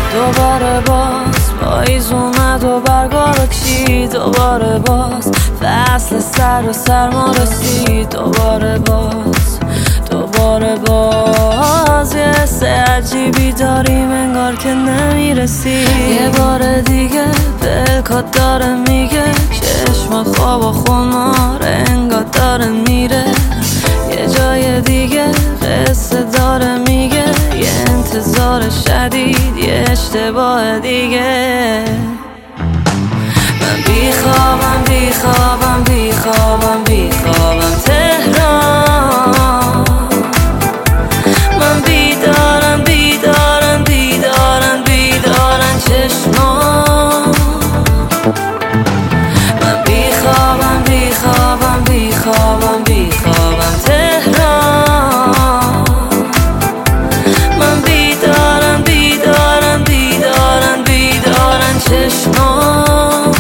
دوباره باز پاییز اومد و برگا رو چید، دوباره باز فصل سر و سرما رسید، دوباره باز یه حس عجیبی داریم انگار که نمیرسی. یه بار دیگه دلکات داره میگه چشمات خواب و خمار انگار داره میره، یه جای دیگه قصه داره میگه یه انتظار شدید یه اشتباه دیگه. من بیخوابم تهران، من بیدارن چشمان. من بیخوابم تهران، من بیدارن چشمان.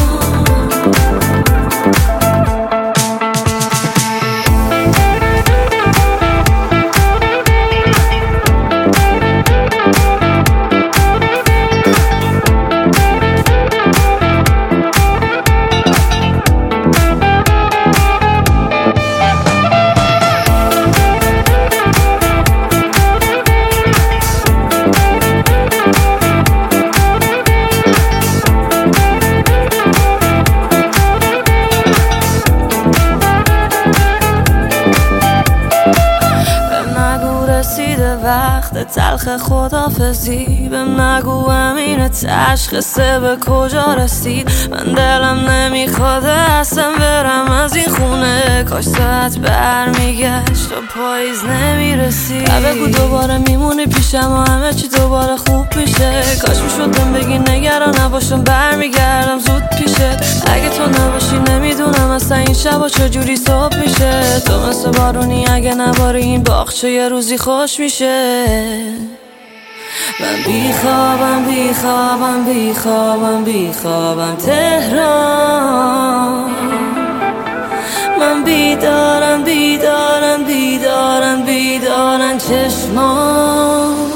وقت تلخ خدافزی بهم نگو امین تشخیصه به کجا رسید. من دلم نمیخواد اصلا برم از این خونه، کاش ساعت برمیگشت و پاییز نمیرسید. بگو دوباره میمونی پیشم و همه چی دوباره خوب میشه، کاش میشد بهم بگی نگران نباشم برمیگردم زود پیشت. اگه تو نباشی نمیدونم اصلا این شبا چجوری صبح میشه، تو مثل بارونی اگه نباری این باغچه یه روزی خوش میشه. من بیخوابم تهران، من بیدارن چشمان.